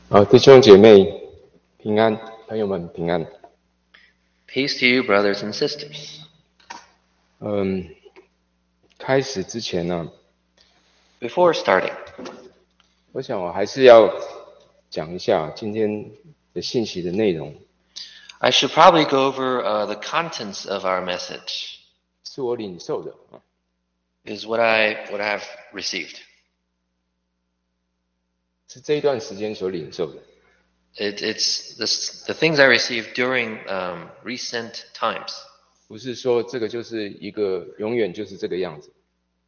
弟兄姐妹平安，朋友们平安。 Peace to you, brothers and sisters. 开始之前呢， Before starting, 我想我还是要讲一下今天的信息的内容， I should probably go over the contents of our message, 是我领受的， is what I've received. 是这一段时间所领受的。 It's the things I received during recent times. 不是说这个就是一个永远就是这个样子。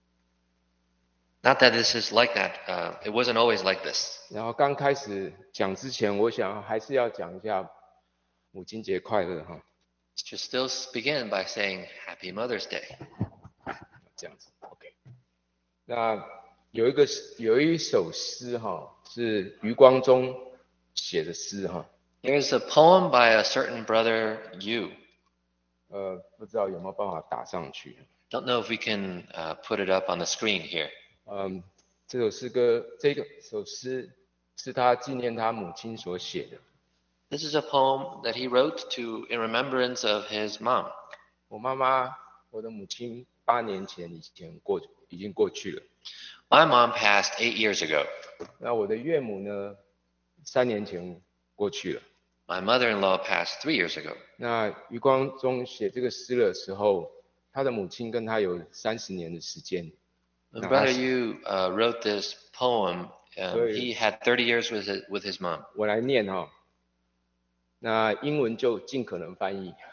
Not that this is like that. It wasn't always like this. 然后刚开始讲之前，我想还是要讲一下母亲节快乐哈， To still begin by saying Happy Mother's Day. 这样子 OK。 那有一首诗哈，是余光中写的诗哈， There's a poem by a certain brother Yu. 不知道有没有办法打上去。 Don't know if we can put it up on the screen here. 这首诗歌，这首诗是他纪念他母亲所写的。 This is a poem that he wrote in remembrance of his mom. 我的母亲8年前已经过去了。 My mom passed 8 years ago. 那我的岳母呢，3年前过去了。 My mother-in-law passed 3 years ago. 那余光中写这个诗的时候，他的母亲跟他有30年的时间。 When Brother Yu wrote this poem, he had 30 years with his mom. 我来念哈，那英文就尽可能翻译。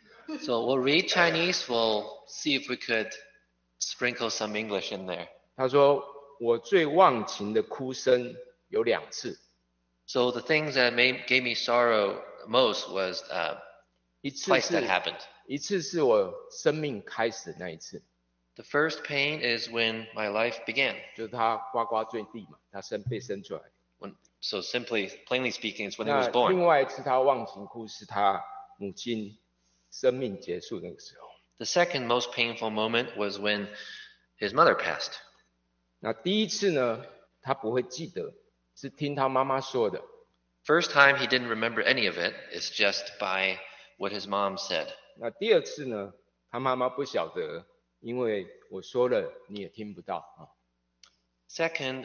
So we'll read Chinese. We'll see if we could sprinkle some English in there. 他说：“我最忘情的哭声有2次。 So the things that gave me sorrow most was 一次 twice that happened. 是我生命开始那一次， The first pain is when my life began. 就是他呱呱坠地嘛，他被生出来。 So plainly speaking, it's when he 那 was born. 另外一次他忘情哭是他母亲生命结束那个时候。 The second most painful moment was when his mother passed. 那第一次呢，他不会记得，是听他妈妈说的。 First time he didn't remember any of it. It's just by what his mom said. 那第2次呢，他妈妈不晓得，因为我说了你也听不到啊。 Second,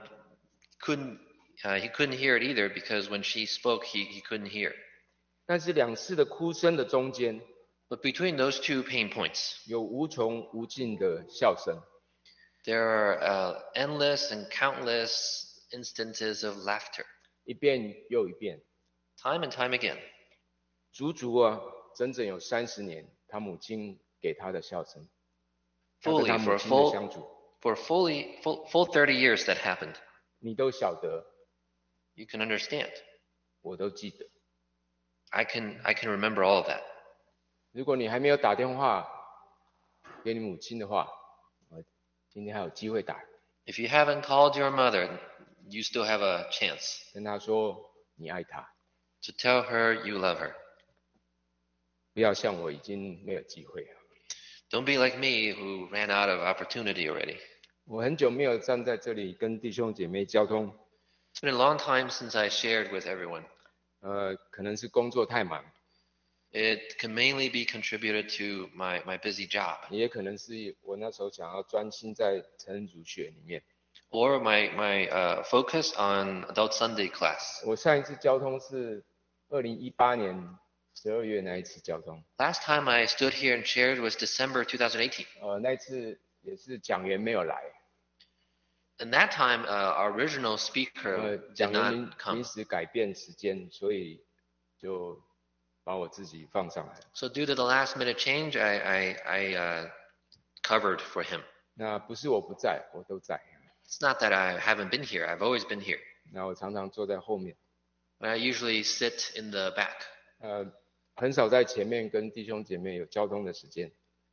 he couldn't hear it either because when she spoke, he couldn't hear. 但是2次的哭声的中间， But between those two pain points, 有无穷无尽的笑声。 there are endless and countless instances of laughter, 一遍又一遍， time and time again. 足整整有30年，他母亲给他的笑声，他跟 Fully 他 for 母 a 亲的相处， full 30 years that happened. 你都晓得， You can understand. 我都记得。 I can remember all of that. 如果你还没有打电话给你母亲的话，今天还有机会打， If you haven't called your mother, you still have a chance 跟她说你爱她， to tell her you love her. 不要像我已经没有机会了。 Don't be like me who ran out of opportunity already. 我很久没有站在这里跟弟兄姐妹交通， It's been a long time since I shared with everyone. 可能是工作太忙， It can mainly be contributed to my busy job 也可能是我那时候想要专心在成人组学里面。 or my focus on Adult Sunday class. 我上一次交通是2018年12月那一次交通， Last time I stood here and shared was December 2018. 那一次也是讲员没有来， And that time, our original speaker did 讲员 not 临 come. 时改变时间，所以就把我自己放上来。 So due to the last minute change, I covered for him. 那不是我不在，我都在。 It's not that I haven't been here. I've always been here. 那我常常坐在后面， But I usually sit in the back. 很少在前面跟弟兄姐妹有交通的时间。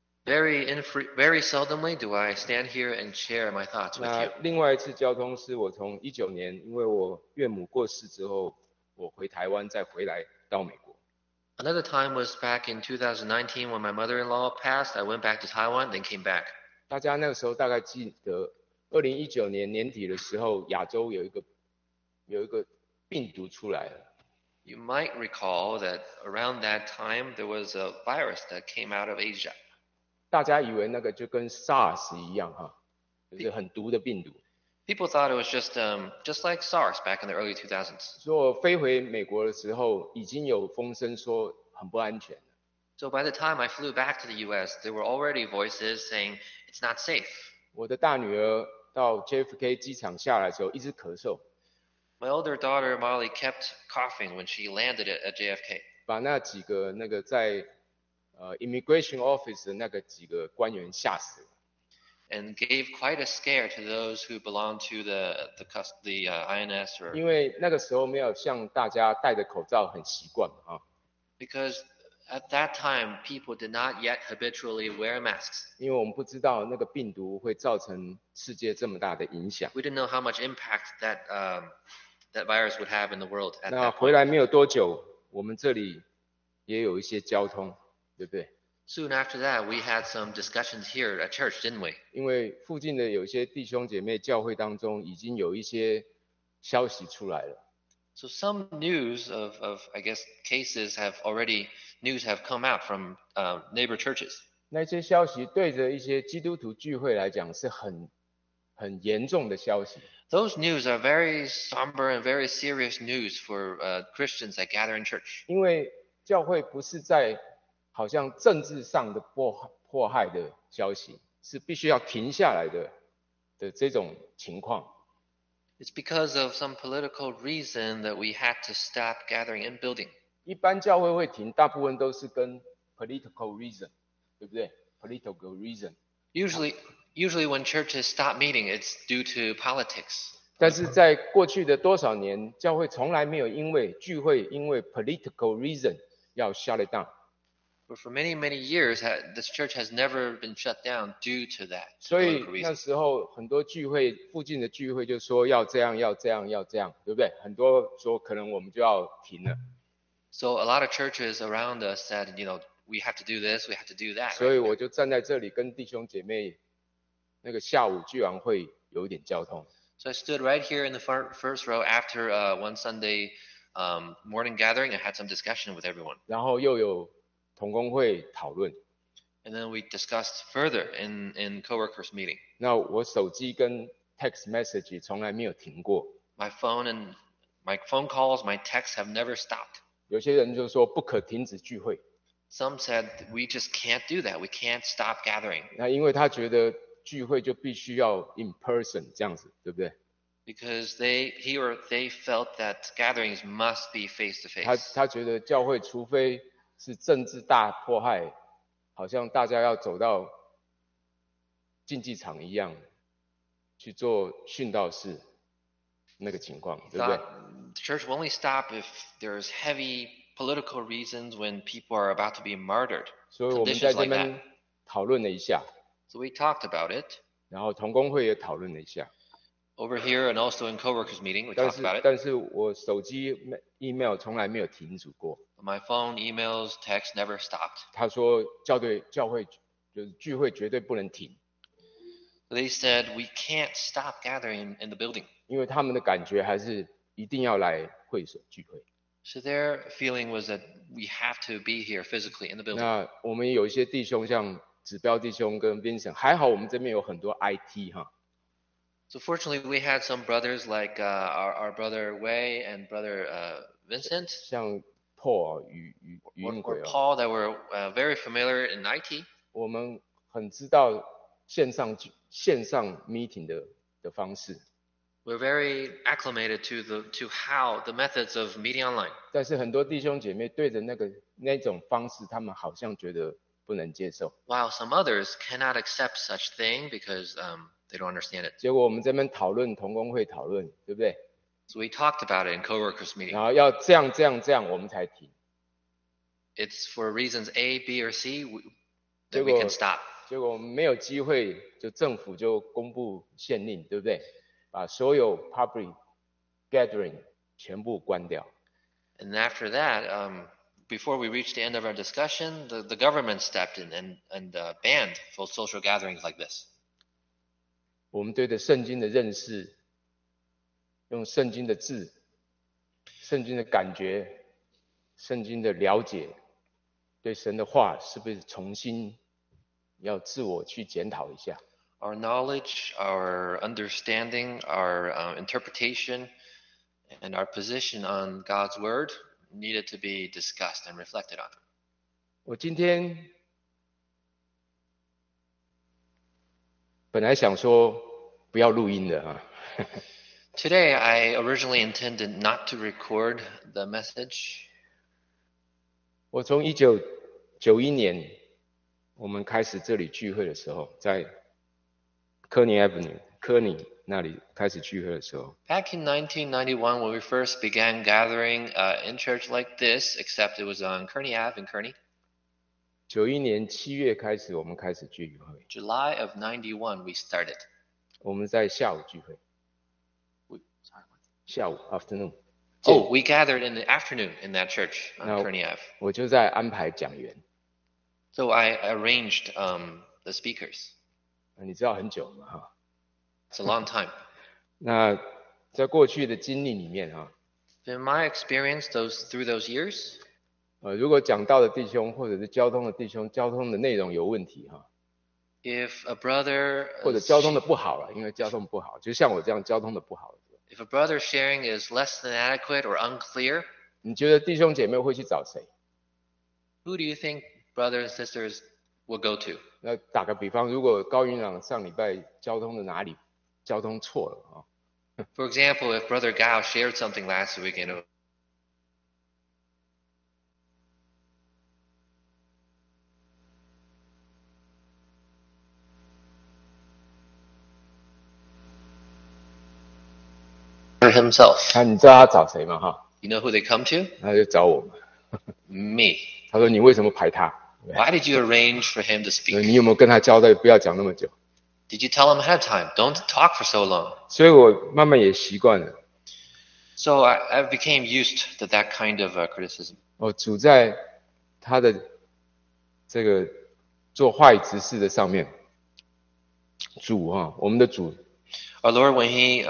Very seldomly do I stand here and share my thoughts with 那 you. 另外一次交通是我从19年，因为我岳母过世之后，我回台湾再回来到美国。 Another time was back in 2019 when my mother-in-law passed. I went back to Taiwan, then came back. 大家那个时候大概记得，2019年年底的时候，亚洲有一个病毒出来了。 You might recall that around that time there was a virus that came out of Asia. 大家以为那个就跟 SARS 一样哈，就是很毒的病毒。 People thought it was just like SARS back in the early 2000s. 所以我飞回美国的时候，已经有风声说很不安全。 So by the time I flew back to the U.S., there were already voices saying it's not safe. 我的大女儿到 JFK 机场下来的时候，一直咳嗽。 My older daughter Molly kept coughing when she landed at JFK. 把那几个在immigration office 的那个几个官员吓死了。 And gave quite a scare to those who belonged to the INS or. 因为那个时候没有像大家戴着口罩很习惯嘛啊。 Because at that time people did not yet habitually wear masks. 因为我们不知道那个病毒会造成世界这么大的影响。 We didn't know how much impact that virus would have in the world at 那 that 回 point. 来没有多久，我们这里也有一些交通，对不对？ Soon after that, we had some discussions here at church, didn't we? 因为附近的有些弟兄姐妹教会当中已经有一些消息出来了。 So some news of I guess cases news have come out from neighbor churches. 那些消息对着一些基督徒聚会来讲是很严重的消息。 Those news are very somber and very serious news for Christians that gather in church. 因为教会不是在好像政治上的迫害的消息，是必须要停下来的这种情况。 It's because of some political reason that we had to stop gathering in building. 一般教会会停，大部分都是跟 political reason， 对不对 ？political reason。 Usually when churches stop meeting, it's due to politics. 但是在过去的多少年，教会从来没有因为聚会因为 political reason 要 shut it down。 But for many years, this church has never been shut down due to that. 所以 political 那 reason. 时候很多聚会附近的聚会就说要这样，对不对？很多说可能我们就要停了。 So a lot of churches around us said, we have to do this, we have to do that. 所以 right? 我就站在这里跟弟兄姐妹，那个下午聚完会有一点交通。 So I stood right here in the first row after one Sunday morning gathering. I had some discussion with everyone. 然后又有同工会讨论。 And then we discussed further in coworkers meeting. 那我手机跟 text message 从来没有停过。 My phone calls, my texts have never stopped. 有些人就说不可停止聚会， Some said we just can't do that. We can't stop gathering 那因为他觉得聚会就必须要 in person 这样子，对不对？ because he or they felt that gatherings must be face to 他 face. 他觉得教会除非是政治大迫害，好像大家要走到竞技场一样去做殉道士那个情况，对不对？ The church will only stop if there's heavy political reasons when people are about to be martyred. 所以我们在 Conditions 这 like that. 边讨论了一下， So we talked about it 然后同工会也讨论了一下， over here and also in coworkers meeting. We talked about it. 但是我手机 email 从来没有停止过。 My phone, emails, text never stopped. 他说教会就是聚会绝对不能停， They said we can't stop gathering in the building. 因为他们的感觉还是一定要来会所聚会。 So their feeling was that we have to be here physically in the building. 那我们有一些弟兄，像指标弟兄跟 Vincent， 还好我们这边有很多 IT 哈， So fortunately, we had some brothers like our brother Wei and brother Vincent 像 Paul 语音 or 鬼哦， Paul that were very familiar in IT. 我们很知道线上 meeting 的方式， We're very acclimated to how the methods of meeting online. 但是很多弟兄姐妹对着那种方式，他们好像觉得不能接受。 While some others cannot accept such thing because they don't understand it. 结果我们这边讨论同工会讨论，对不对？ So we talked about it in coworkers meeting. 然后要这样，我们才停。 It's for reasons A, B, or C that 结 we 果 can stop. 结果我们没有机会，就政府就公布限令，对不对？把所有 public gathering 全部关掉。 And after that, before we reached the end of our discussion, the government stepped in and banned full social gatherings like this. 我们对着圣经的认识，用圣经的字圣经的感觉、圣经的了解，对神的话是不是重新要自我去检讨一下？ Our knowledge, our understanding, our interpretation, and our position on God's word needed to be discussed and reflected on. 我今天本来想说不要录音的啊， Today, I originally intended not to record the message. 我从1991年我们开始这里聚会的时候，在科尼 Avenue 科尼那里开始聚会的时候， Back in 1991, when we first began gathering in church like this, except it was on Kearney Ave in Kearney, 91年7月开始我们开始聚会， July of 91, we started. 我们在下午聚会，下午 afternoon， Oh, we gathered in the afternoon in that church on No. Kearney Ave. 我就在安排讲员， So I arranged the speakers. 你知道很久嘛哈。 It's a long time. 那在过去的经历里面哈， In my experience, through those years, 如果讲道的弟兄或者是交通的弟兄，交通的内容有问题哈， if a brother 或者交通的不好了，因为交通不好，就像我这样交通的不好， if a brother sharing is less than adequate or unclear, 你觉得弟兄姐妹会去找谁？ who do you think brothers and sisters will go to? 那打个比方，如果高云朗上礼拜交通的哪里交通错了啊， For example, if Brother Gao shared something last week and himself, 那你知道他找谁吗哈？ you know who they come to? 他就找我们， Me. 他说你为什么排他？ Why did you arrange for him to 你 speak? 有没有跟他交代不要讲那么久？ Did you tell him ahead of time? Don't talk for so long. 所以我慢慢也习惯了。 So I became used to that kind of criticism. 主在他的这个做话语执事的上面，主啊，我们的主 Our Lord, when He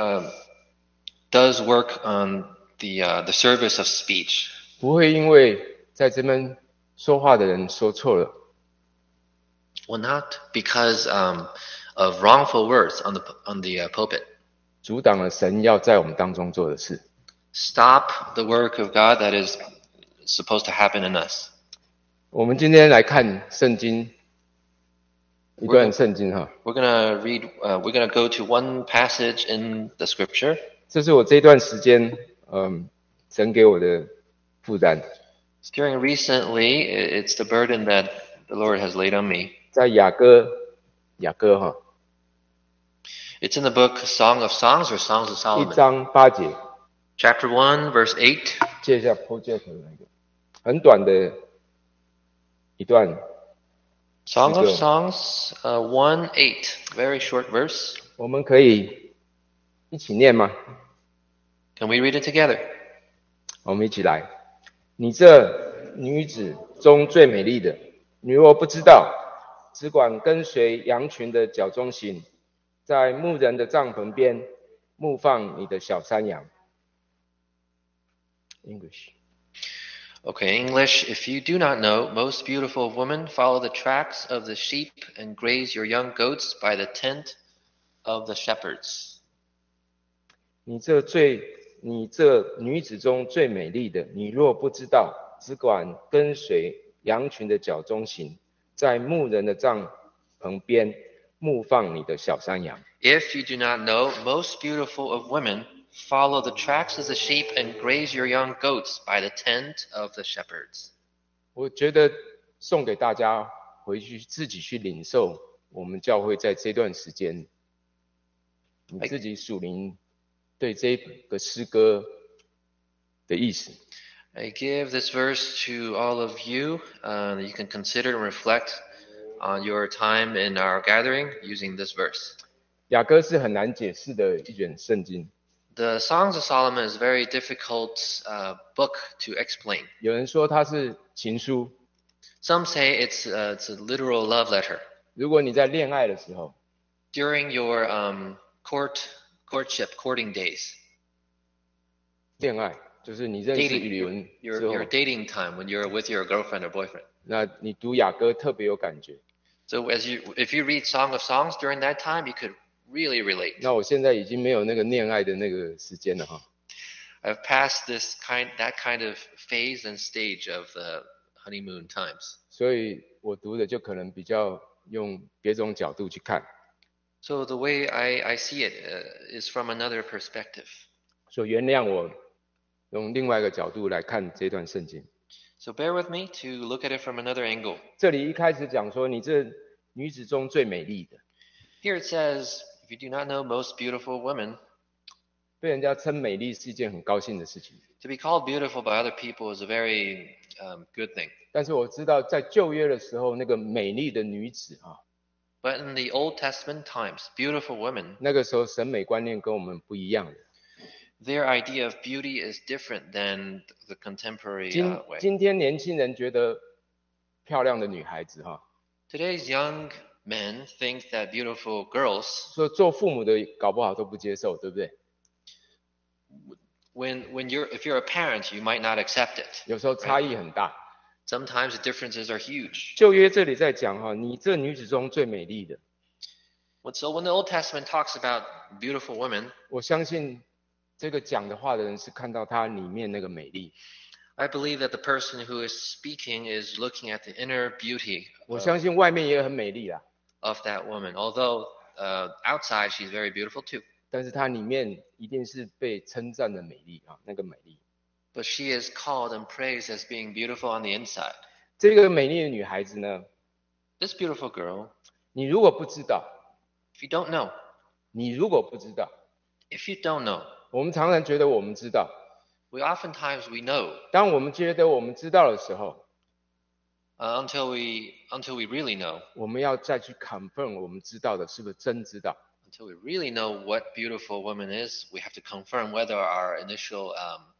does work on the service of speech, 不会因为在这边说话的人说错了， well, not because of wrongful words on the pulpit, 阻挡了神要在我们当中做的事。 stop the work of God that is supposed to happen in us. 我们今天来看圣经，一段圣经哈， We're gonna read. We're gonna go to one passage in the Scripture. 这是我这段时间神给我的负担， During recently, it's the burden that the Lord has laid on me. 在雅歌哈 It's in the book Song of Songs or Songs of 1 Solomon, 章8节， chapter 1, verse 8. 借一下 project 那个很短的一段， Song of Good. Songs 1:8, very short verse. 我们可以一起念吗？ Can we read it together? 我们一起来。你这女子中最美丽的，你若不知道，只管跟随羊群的脚中行，在牧人的帐篷边牧放你的小山羊。English. Okay, English. If you do not know, most beautiful of women, follow the tracks of the sheep and graze your young goats by the tent of the shepherds. 你这女子中最美丽的，你若不知道，只管跟随羊群的脚中行，在牧人的帐篷边牧放你的小山羊。 If you do not know, most beautiful of women, follow the tracks of the sheep and graze your young goats by the tent of the shepherds. 我觉得送给大家回去自己去领受，我们教会在这段时间，你自己属灵对这个诗歌的意思。 I give this verse to all of you. You can consider and reflect on your time in our gathering using this verse. 雅歌是很难解释的一卷圣经， The Songs of Solomon is a very difficult book to explain. 有人说它是情书。 Some say it's a literal love letter. 如果你在恋爱的时候， During your courtship, courting days, 恋爱就是你认识语文 your 之后 your，dating time when you're with your girlfriend or boyfriend. 那你读雅歌特别有感觉。 So if you read Song of Songs during that time, you could really relate. 那我现在已经没有那个恋爱的那个时间了哈。 I've passed that kind of phase and stage of the honeymoon times. 所以我读的就可能比较用别种角度去看。 So the way I see it is from another perspective. 所以原谅我用另外一个角度来看这段圣经。 So bear with me to look at it from another angle. 这里一开始讲说，你这女子中最美丽的， Here it says, if you do not know most beautiful women, 被人家称美丽是一件很高兴的事情。 to be called beautiful by other people is a very good thing. 但是我知道在旧约的时候，那个美丽的女子啊， But in the Old Testament times, beautiful women, 那个时候审美观念跟我们不一样的。 their idea of beauty is different than the contemporary way. 今天年轻人觉得漂亮的女孩子哈， Today's young men think that beautiful girls, 说做父母的搞不好都不接受，对不对？ if you're a parent, you might not accept it. 有时候差异很大。 Sometimes the differences are huge. 旧约这里在讲哈，你这女子中最美丽的， So when the Old Testament talks about beautiful women, 我相信这个讲的话的人是看到她里面那个美丽。 I believe that the person who is speaking is looking at the inner beauty 我相信外面也很美丽啦， of that woman. Although outside she's very beautiful too. 但是她里面一定是被称赞的美丽啊，那个美丽。 But she is called and praised as being beautiful on the inside. 这个美丽的女孩子呢， This beautiful girl, 你如果不知道， if you don't know, 你如果不知道， if you don't know, 我们常常觉得我们知道， we know 当我们觉得我们知道的时候， until we really know, 我们要再去 confirm 我们知道的是不是真知道。 until we really know what beautiful woman is, we have to confirm whether our initial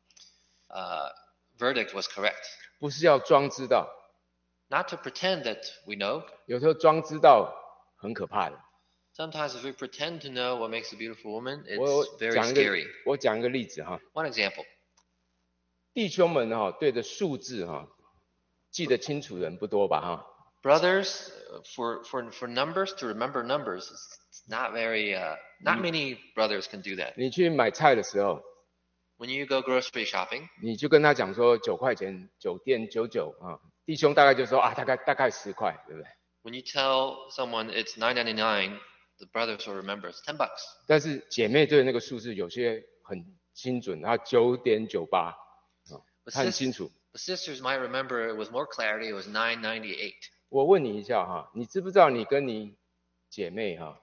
verdict was correct. 不是要装知道， Not to pretend that we know. 有时候装知道很可怕的。 Sometimes if we pretend to know what makes a beautiful woman, 我 it's very 讲一个 scary. 我讲一个例子哈， One example. 弟兄们哈对着数字哈记得清楚人不多吧哈。 Brothers, for numbers, to remember numbers, it's not many brothers can do that. 你去买菜的时候， When you go grocery shopping, 你就跟他讲说9块钱9.99啊，弟兄大概就说啊大概10块，对不对？ when you tell someone it's $9.99, the brothers will remember it's $10. 但是姐妹对那个数字有些很精准，她9.98啊，她很清楚。 The sisters might remember it with more clarity. It was $9.98. 我问你一下哈，你知不知道你跟你姐妹哈，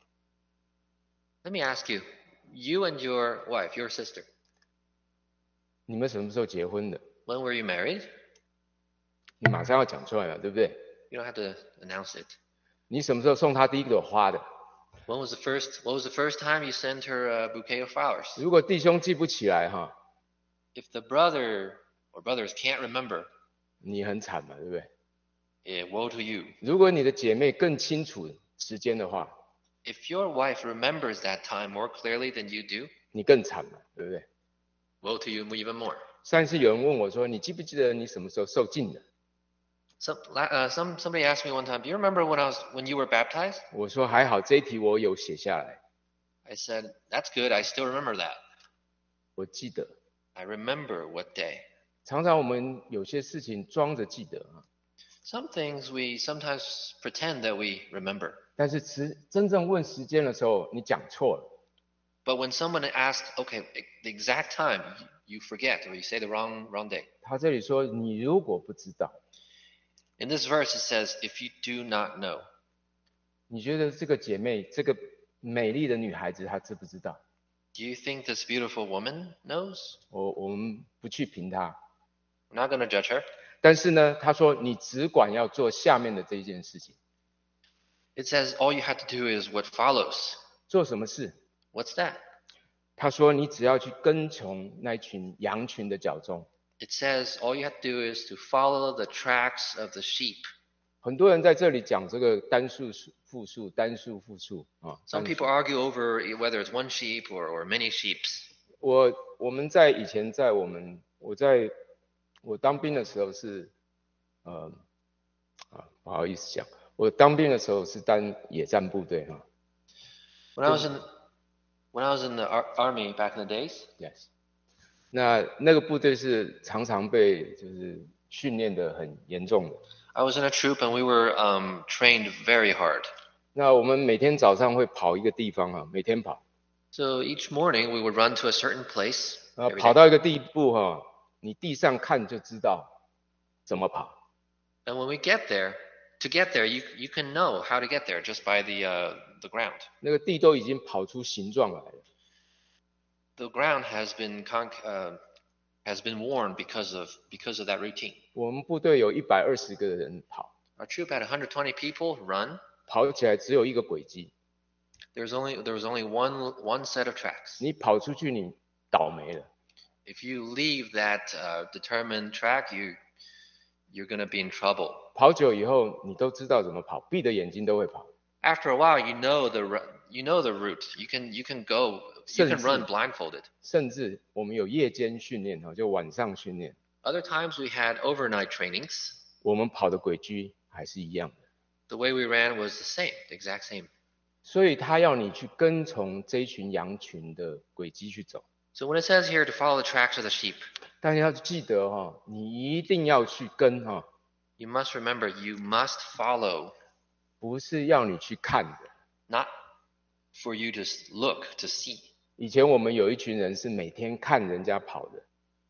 Let me ask you, you and your wife, your sister, 你们什么时候结婚的？ when were you married? 你马上要讲出来了，对不对？ You don't have to announce it. 你什么时候送她第一朵花的？ What was the first time you sent her a bouquet of flowers? 如果弟兄记不起来哈， If the brother or brothers can't remember, 你很惨嘛，对不对？ woe to you. 如果你的姐妹更清楚时间的话， If your wife remembers that time more clearly than you do, 你更惨嘛，对不对？ woe to you even more. 上一次有人问我说，你记不记得你什么时候受浸的？ Somebody asked me one time, do you remember when you were baptized? 我说还好，这一题我有写下来， I said, that's good. I still remember that. 我记得。 I remember what day. 常常我们有些事情装着记得啊， Some things we sometimes pretend that we remember. 但是真正问时间的时候，你讲错了。 But when someone asks, okay, the exact time, you forget or you say the wrong day. 他这里说，你如果不知道， In this verse, it says, if you do not know. 你觉得这个姐妹，这个美丽的女孩子，她知不知道？ Do you think this beautiful woman knows? 我们不去评她， I'm not going to judge her. 但是呢，他说你只管要做下面的这一件事情。 It says all you have to do is what follows. 做什么事？ What's that? 他说你只要去跟从那群羊群的脚踪。 It says all you have to do is to follow the tracks of the sheep. 很多人在这里讲这个单数复数，单数复数啊。 Some people argue over whether it's one sheep or many sheep. 我们以前在我们我当兵的时候是，不好意思讲，我当兵的时候是当野战部队哈。 When I was in the army back in the days, Yes， 那个部队是常常被就是训练的很严重的。 I was in a troop and we were trained very hard. 那我们每天早上会跑一个地方啊，每天跑。 So each morning we would run to a certain place. 跑到一个地步哈，你地上看就知道怎么跑。 And when we get there, to get there, you can know how to get there just by the ground. 那个地都已经跑出形状来了。 The ground has been worn because of that routine. 我们部队有120个人跑。 Our troop had 120 people run. 跑起来只有一个轨迹。 There was only one set of tracks. 你跑出去，你倒霉了。 If you leave that determined track, you're going to be in trouble. 跑久以后，你都知道怎么跑，闭着眼睛都会跑。 After a while, you know the route. You can go. You can run blindfolded. 甚至我们有夜间训练哈，就晚上训练。 Other times we had overnight trainings. 我们跑的轨迹还是一样的。 The way we ran was the exact same. 所以他要你去跟从这一群羊群的轨迹去走。 So when it says here to follow the tracks of the sheep, 大家要记得哈，你一定要去跟哈。 You must remember, you must follow. 不是要你去看的。 Not for you to look, to see. 以前我们有一群人是每天看人家跑的。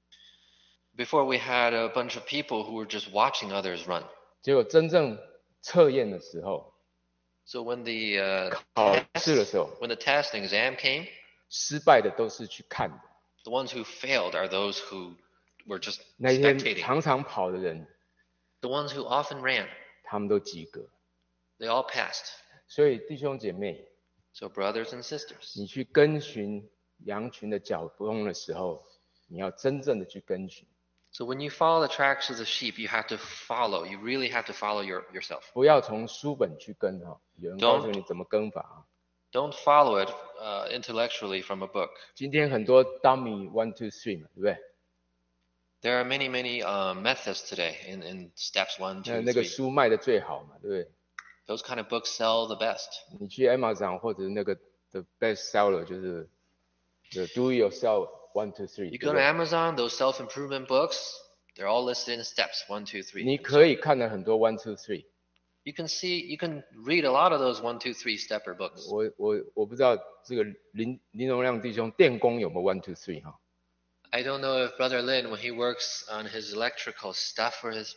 Before we had a bunch of people who were just watching others run. 结果真正测验的时候， So when the 考试的时候， when the test and exam came, 失败的都是去看的。 the ones who failed are those who were just 那些 spectating. 常常跑的人， The ones who often ran, 他们都及格。 they all passed. 所以弟兄姐妹， So brothers and sisters, 你去跟循羊群的脚踪的时候，你要真正的去跟循。 so when you follow the tracks of the sheep, you have to follow. You really have to follow yourself. 不要从书本去跟哈，有人告诉你怎么跟法啊。 Don't follow it intellectually from a book. 今天很多 dummy 1 2 3嘛，对不对？ There are many methods today in steps 1, 2, 那个 3. 书卖的最好嘛，对不对？ Those kind of books sell the best. 你去 Amazon 或者那个 the best seller 就是 the do yourself 1 2 3。 You go to Amazon, those self-improvement books, they're all listed in steps 1, 2, 3. 你可以看了很多1 2 3。 You can read a lot of those 1, 2, 3 stepper books. 我不知道这个林荣亮弟兄电工有没有1 2 3哈？ I don't know if Brother Lin, when he works on his electrical stuff for his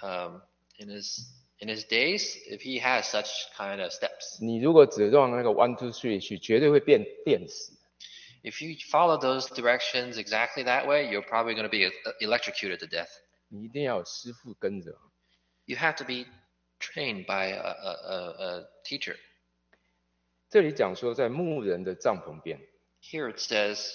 in his days, if he has such kind of steps. 你如果只用那个1 2 3去，绝对会变电死。 If you follow those directions exactly that way, you're probably going to be electrocuted to death. 你一定要有师傅跟着。 You have to be trained by a teacher. 这里讲说在牧人的帐篷边。 Here it says,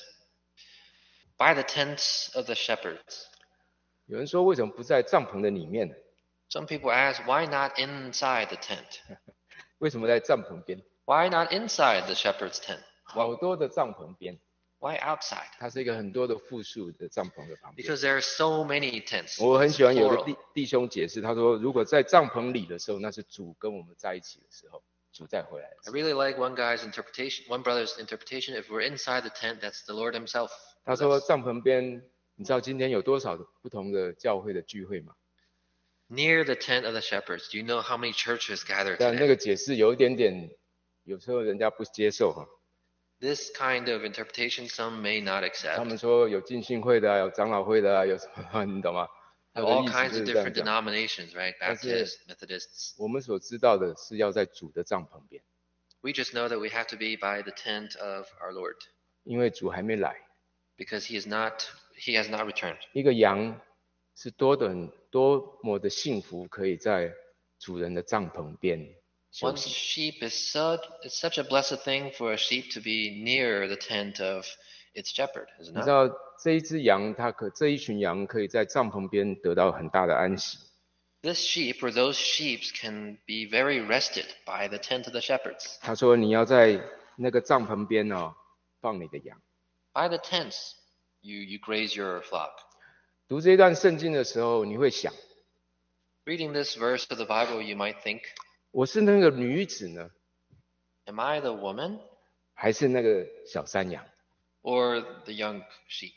by the tents of the shepherds. 有人说为什么不在帐篷的里面呢？ Some people ask, why not inside the tent? 为什么在帐篷边？ Why not inside the shepherd's tent? 好多的帐篷边， Why outside? 它是一个很多的复数的帐篷的旁边。 Because there are so many tents. 我很喜欢有的 Plural. 弟兄解释，他说如果在帐篷里的时候，那是主跟我们在一起的时候，主再回来的时 I 候。 really like one brother's interpretation. If we're inside the tent, that's the Lord himself. 他说帐篷边，你知道今天有多少不同的教会的聚会吗？ Near the tent of the shepherds. Do you know how many churches gather 但那 today? 个解释有一点点，有时候人家不接受哈。 This kind of interpretation some may not 他 accept. 们说有浸信会的啊，有长老会的啊，有什么你懂吗？他 There 的 are all 意思 kinds 就 of 是这样 different 讲。 denominations, right? Baptists, Methodists. 我们所知道的是要在主的帐篷边， We just know that we have to be by the tent of our Lord 因为主还没来。 because he has not returned. 一个羊是多么的幸福，可以在主人的帐篷边休 One 息。 sheep is such a blessed thing for a sheep to be near the tent of its shepherd, is it 你 not? 知道这一只羊，这一群羊可以在帐篷边得到很大的安息。 This sheep or those sheep can be very rested by the tent of the shepherds. 他说你要在那个帐篷边放你的羊。 By the tents, you graze your flock. 读这段圣经的时候，你会想， Reading this verse of the Bible, you might think, 我是那个女子呢， am I the woman 还是那个小山羊？ or the young sheep?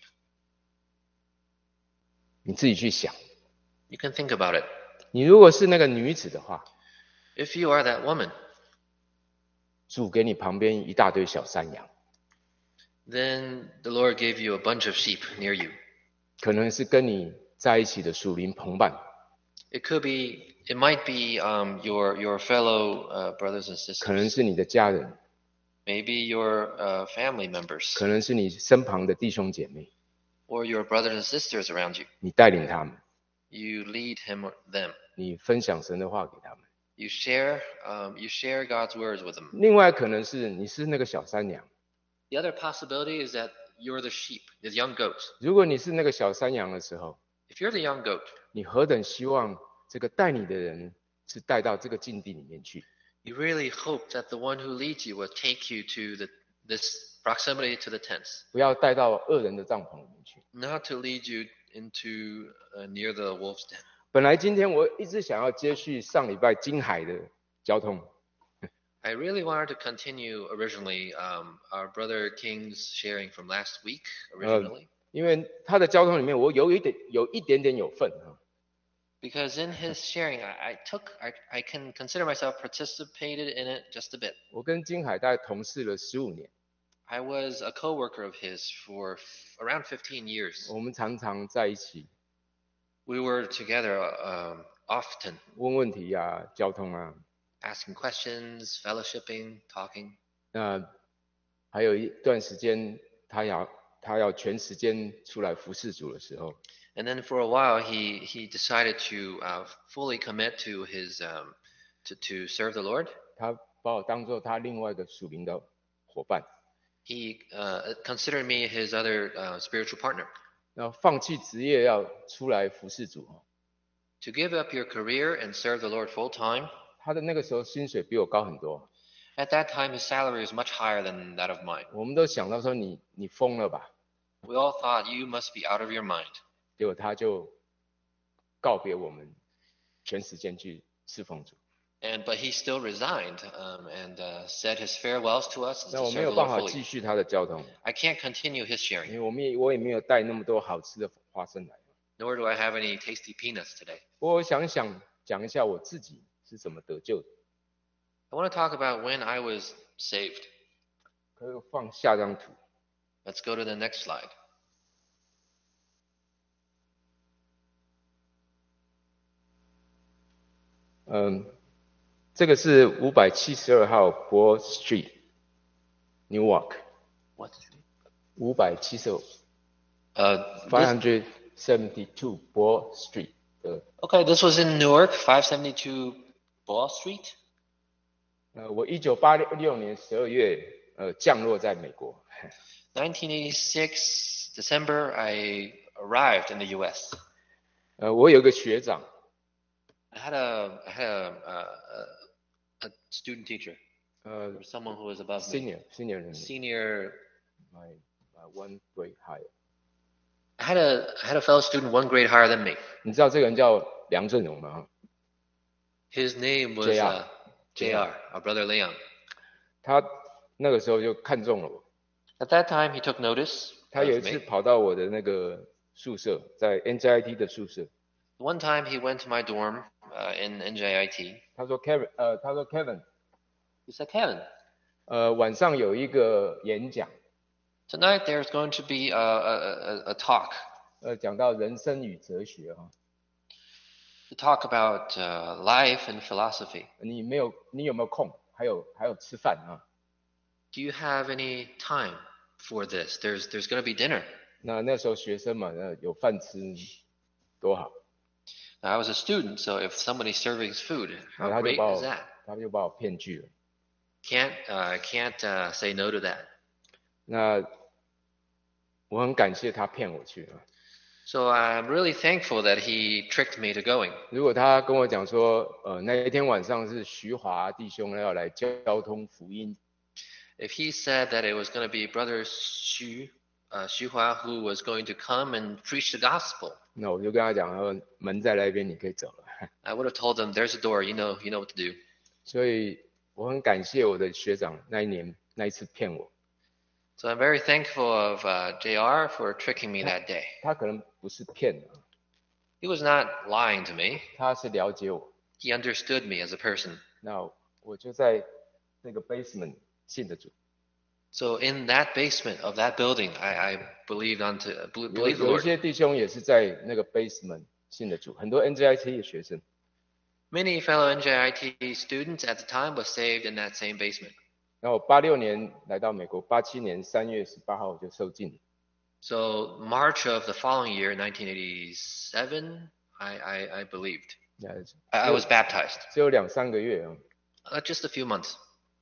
你自己去想。 You can think about it. 你如果是那个女子的话， If you are that woman, 主给你旁边一大堆小山羊， then the Lord gave you a bunch of sheep near you. 可能是跟你在一起的属灵同伴， It might be your fellow brothers and 可能 sisters, 是你的家人， maybe your family members, 可能是你身旁的弟兄姐妹， or your brothers and sisters around you. 你带领他们， You lead him or them. 你分享神的话给他们。 You share God's words with them. 另外可能是你是那个小山羊， The other possibility is that you're the sheep, the young goat. 如果你是那个小山羊的时候， If you're the young goat, 你何等希望这个带你的人是带到这个境地里面去。 you really hope that the one who leads you will take you to this proximity to the tents, 不要带到恶人的帐篷里面去。 not to lead you into near the wolf's den. 本来今天我一直想要接续上礼拜金海的交通， I really wanted to continue originally our brother King's sharing from last week originally, 因为他的交通里面我有一点点有份啊。 because in his sharing I can consider myself participated in it just a bit. 我跟金海大概同事了15年， I was a co-worker of his for around 15 years. 我们常常在一起 We were together often, 问问题啊，交通啊。 asking questions, fellowshipping, talking. 那还有一段时间，他要全时间出来服侍主的时候， And then for a while, he decided to fully commit to his to serve the Lord. 他把我当做他另外一个属灵的伙伴， He considered me his other spiritual partner. 然后放弃职业要出来服侍主。 To give up your career and serve the Lord full time. 他的那个时候薪水比我高很多， At that time, his salary was much higher than that of mine. 我们都想到说你疯了吧？ We all thought you must be out of your mind. 结果他就告别我们，全时间去侍奉主。 But he still resigned and said his farewells to us 那 to 我没 serve 有 the 办 Lord 法继 fully. 续他的交通， I can't continue his 因 sharing, 为我也没有带那么多好吃的花生来。 nor do I have any tasty peanuts today. 我想讲一下我自己是怎么得救的。 I want to talk about when I was saved. 可以放下张图。 Let's go to the next slide. 这个是572号 Broad Street, Newark. What? 572 This, 572 Broad Street. okay, this was in Newark, 572 Ball Street. 我1986年12月降落在美国。 1986 December, I arrived in the U.S. 我有一个学长， I had a student teacher, or someone who was above me. senior 人 Senior. my one grade higher. I had a fellow student 1 grade higher than me. 你知道这个人叫梁振荣吗？ His name was JR. JR, our brother Leon. 他那个时候就看中了我， At that time, he took notice 他有一 of 次 me. 跑到我的那个宿舍，在 NJIT 的宿舍， One time, he went to my dorm in NJIT. 他说 Kevin， He said, Kevin, 晚上有一个演讲， tonight there's going to be a talk. 讲到人生与哲学啊， To talk about life and philosophy. 你有没有空？还有吃饭啊？ Do you have any time for this? There's going to be dinner. 那时候学生嘛，有饭吃多好。 Now, I was a student, so if somebody's serving food, 然 how 后 great is that? 他就把我骗去了。 Can't say no to that. 那我很感谢他骗我去啊。 So I'm really thankful that he tricked me to going. 如果他跟我讲说，那一天晚上是徐华弟兄要来交通福音， If he said that it was going to be Brother Xu Xu Hua, who was going to come and preach the gospel. 那我就跟他讲说，门在那边，你可以走了。 I would have told them, "There's a door. You know what to do." 所以我很感谢我的学长那一次骗我。 So I'm very thankful of JR for tricking me that day. 他可能不是骗的， He was not lying to me. 他是了解我。 He understood me as a person. 那我就在那个 basement 信的主。 So in that basement of that building, I believed the 有一 Lord. 些弟兄也是在那个 basement 信的主，很多 NJIT 的学生。 Many fellow NJIT students at the time were saved in that same basement. 然后我86年来到美国，87年3月18号我就受浸。 So March of the following year, 1987, I believed. I was baptized. 只有2-3个月啊。 Just a few months.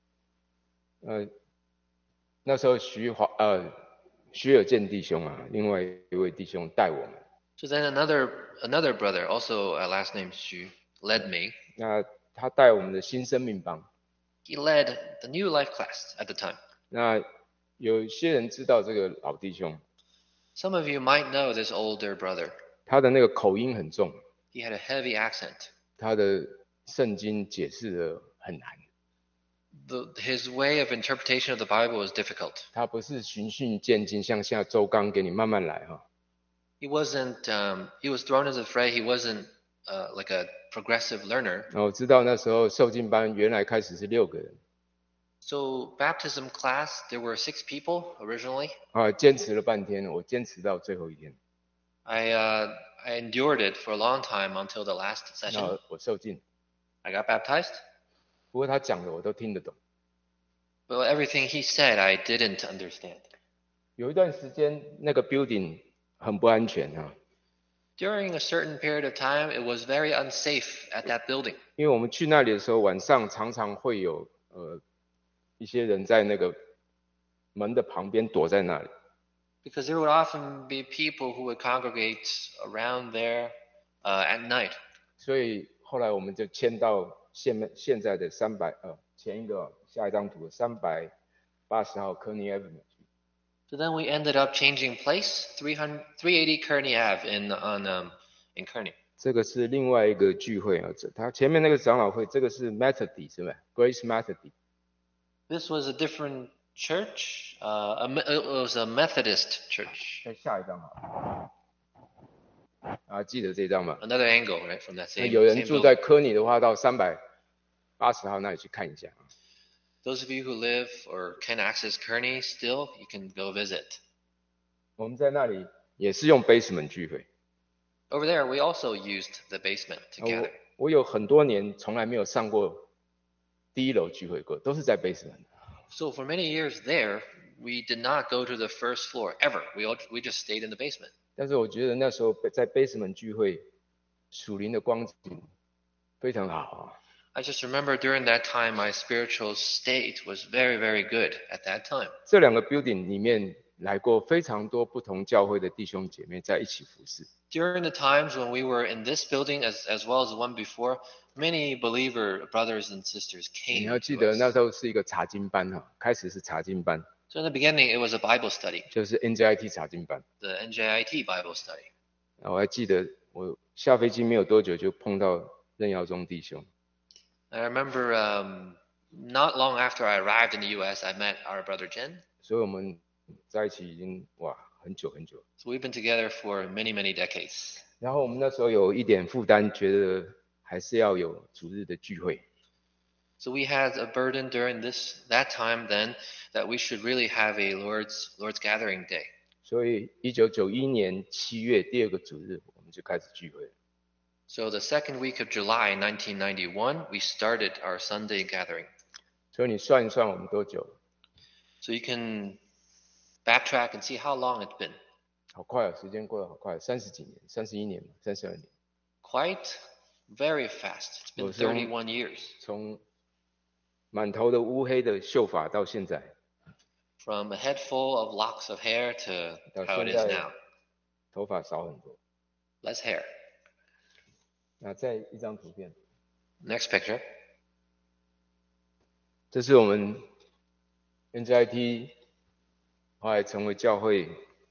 那时候徐有健弟兄啊，另外一位弟兄带我们。 So then another brother, also last name Xu, led me. 那他带我们的新生命帮。 He led the New Life class at the time. 那有些人知道这个老弟兄， Some of you might know this older brother. 他的那个口音很重， He had a heavy accent. 他的圣经解释的很难， His way of interpretation of the Bible was difficult. 他不是循序渐进，像现在周刚给你慢慢来哈。 He wasn't. He was thrown into the fray. He wasn't like a progressive learner. 然后我知道那时候受浸班原来开始是6个人， So baptism class, there were 6 people originally. 坚持了半天，我坚持到最后一天， I endured it for a long time until the last 然 session. 后我受浸。 I got baptized. 不过他讲的我都听得懂。 But everything he said, I didn't understand. 有一段时间那个 building 很不安全啊， During a certain period of time, it was very unsafe at that building. 因为我们去那里的时候，晚上常常会有一些人在那个门的旁边躲在那里。 Because there would often be people who would congregate around there at night. 所以后来我们就迁到现在的前一个下一张图380号科尼 Avenue 去。 So then we ended up changing place, 380 Kearney Ave in Kearney. 这个是另外一个聚会啊，他前面那个长老会，这个是 Methodist 是吧 ？Grace Methodist。 This was a different church. It was a Methodist church. 再下一张好。记得这张吗？ Another angle, right, from that 那 same, 有人 same 住 building. 在科尼的话，到380号那里去看一下。 Those of you who live or can access Kearney still, you can go visit. 我们在那里也是用 basement 聚会。 Over there, we also used the basement to gather. 我有很多年从来没有上过1楼聚会过，都是在 basement。 So for many years there, we did not go to the first floor ever. We just stayed in the basement. 但是我觉得那时候在 basement 聚会，属灵的光景非常好啊。 I just remember during that time, my spiritual state was very, very good at that time. 这2个 building 里面来过非常多不同教会的弟兄姐妹在一起服侍。 During the times when we were in this building as well as the one before, many believer brothers and sisters 你 came 要记 to 得那 us. 时候是一个查经班哈，开始是查经班， So in the beginning, it was a Bible study, 就是 NJIT 查经班。 the NJIT Bible study. 我还记得我下飞机没有多久就碰到任耀宗弟兄， I remember not long after I arrived in the U.S., I met our brother Jen. 所以我们在一起已经很久很久。 So we've been together for many, many decades. 然后我们那时候有一点负担，觉得还是要有主日的聚会。 So we had a burden during that time then that we should really have a Lord's gathering day. 所以1991年7月第2个主日，我们就开始聚会了。 So the second week of July 1991, we started our Sunday gathering. 所以你算一算我们多久了？ So you can backtrack and see how long it's been. 好快啊，时间过得好快，30几年，31年嘛，32年。 Quite very fast. It's been 31 years. 从满头的乌黑的秀发到现在， From a head full of locks of hair to 到 how it 现 is 在 now. 头发少很多。 Less hair. 那再一张图片， Next picture. 这是我们 NJIT 后来成为教会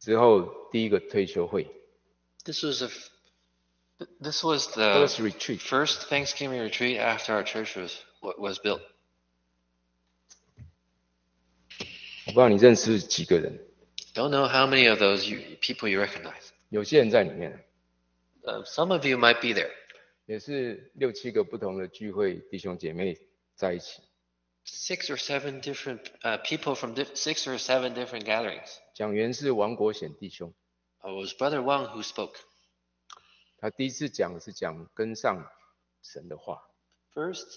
之后第一个退休会 This was the first retreat。 first Thanksgiving retreat after our church was built. 我不知道你认识几个人， Don't know how many of those people you recognize. 有些人在里面， Some of you might be there. 也是6、7个不同的聚会弟兄姐妹在一起。 6 or 7 different people from 6 or 7 different gatherings. 讲员是王国显弟兄， It was Brother Wang who spoke. 他第一次讲是讲跟上神的话， First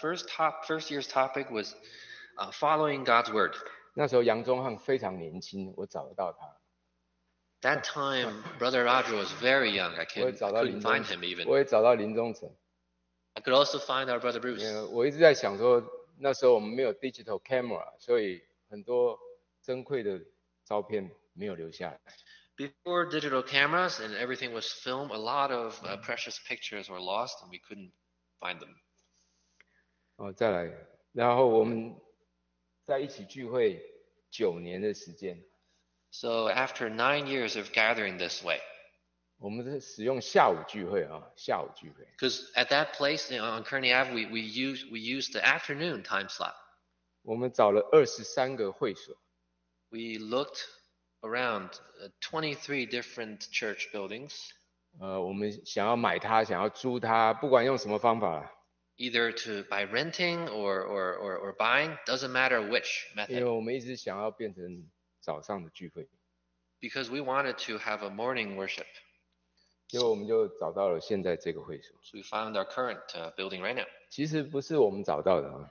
year's topic was following God's word. 那时候杨宗翰非常年轻，我找得到他， That time, Brother Roger was very young. I 我也找到 couldn't find him even. 我也找到林宗成。 I could also find our Brother Bruce. 我一直在想说，那时候我们没有 digital camera， 所以很多珍贵的照片没有留下来。 Before digital cameras and everything was filmed, a lot of precious pictures were lost and we couldn't find them. 再来，然后我们在一起聚会9年的时间， So after 9 years of gathering this way, 我们是使用下午聚会啊，下午聚会。 because at that place on Kearney Ave, we used the afternoon time slot. 我们找了23个会所， We looked around 23 different church buildings, 我们想要买它，想要租它，不管用什么方法， either by renting or buying, doesn't matter which 因为 method, 我们一直想要变成早上的聚会， because we wanted to have a morning worship. 结果我们就找到了现在这个会所。 So we found our current building right now. 其实不是我们找到的啊，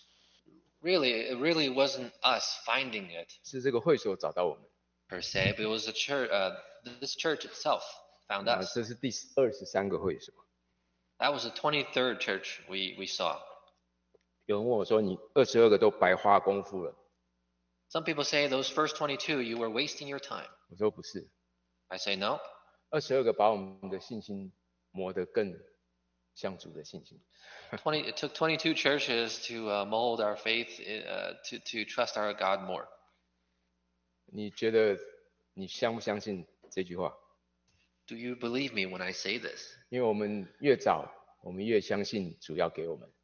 Really, it really wasn't us finding it 是这个会所找到我们。 per se, but it was the church. This church itself found us. 这是第23个会所。 That was the 23rd church we saw. 有人问我说：“你22个都白花功夫了 Some people say those first 22 you were wasting your time.？” 我说不是， I say no. 22个把我们的信心磨得更像主的信心。 It took 22 churches to mold our faith to trust our God more. 你觉得你相不相信这句话？ Do you believe me when I say this? 因为我们越早，我们越相信主要给我们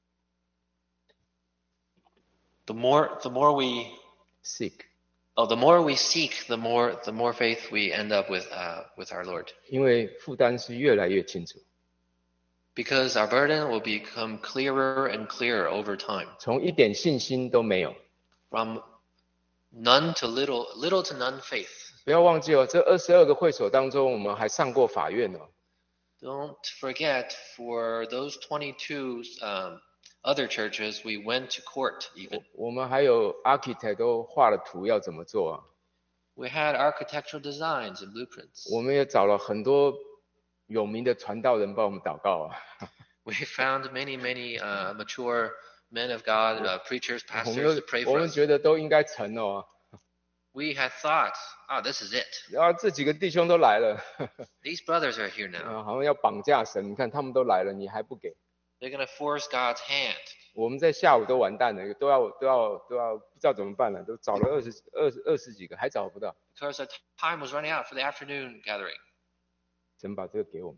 The more we seek， the more we seek, the more faith we end up with our Lord. 因为负担是越来越清楚。 Because our burden will become clearer and clearer over time. 从一点信心都没有， From none to little to none faith. 不要忘记哦，这22个会所当中，我们还上过法院哦。 Don't forget, for those 22 other churches, we went to court even. 我们还有 architect 都画了图要怎么做啊？ We had architectural designs and blueprints. 我们也找了很多有名的传道人帮我们祷告啊。 We found many mature men of God, preachers, 我 pastors to pray 我 for 们 us. 觉得都应该成哦。 We had thought, this is it. 然后这几个弟兄都来了， These brothers are here now. 好像要绑架神。你看他们都来了，你还不给？ They're going to force God's hand. 我们在下午都完蛋了，都要不知道怎么办了，都找了二十几个，还找不到。 Because the time was running out for the afternoon gathering. 神把这个给我们，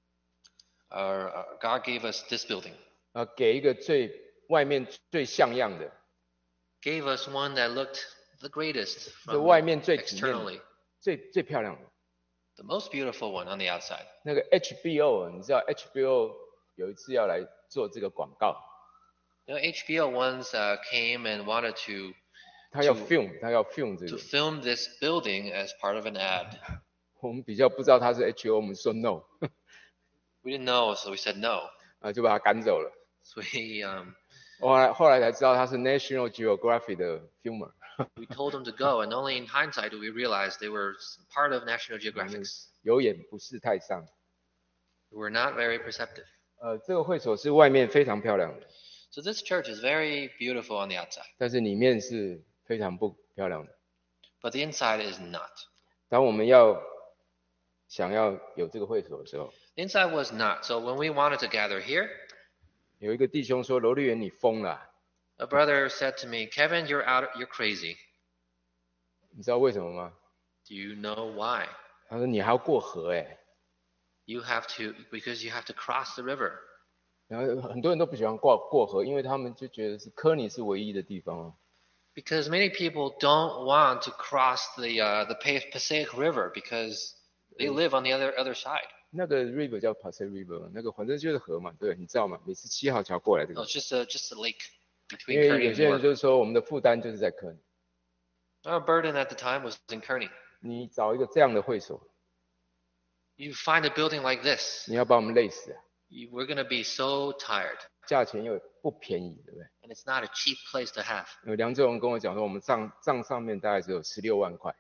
God gave us this building. 给一个外面最像样的， Gave us one that looked the greatest 这 from 外面最体面的 externally. 最漂亮的。 The most beautiful one on the outside. 那个 HBO， 你知道 HBO 有一次要来做这个广告， HBO once came and wanted to 他要 film 这 to 个， film this building as part of an ad. 我们比较不知道他是 HBO， 我们说 no， We didn't know, so we said no. 就把他赶走了。 So we 后来才知道他是 National Geographic 的 filmer， we told them to go, and only in hindsight do we realize they were part of National Geographic. 有眼不识泰山。 We were not very perceptive. 这个会所是外面非常漂亮的， So this church is very beautiful on the outside, 但是里面是非常不漂亮的。 but the inside is not. 当我们想要有这个会所的时候， The inside was not. So when we wanted to gather here, 有一个弟兄说：“罗立元，你疯了啊。 a brother said to me, Kevin, you're crazy. ” 你知道为什么吗？ Do you know why? 他说你还要过河哎， You have to, because you have to cross the river. 然后很多人都不喜欢过河，因为他们就觉得是科尼是唯一的地方哦。 Because many people don't want to cross the Passaic River because they live on the other side. 那个 river 叫 Passaic River， 那个反正就是河嘛，对，你知道吗？每次7号桥过来这 No, 个， it's just a lake 因 between 为 Kearney 有 and 些人 Newark. 就是说我们的负担就是在科尼， Our burden at the time was in Kearney. 你找一个这样的会所， You find a building like this, 你要把我们累死啊， we're going to be so tired. 价钱又不便宜，对不对？ And it's not a cheap place to have. 有梁志荣跟我讲说，我们账上面大概只有16万块。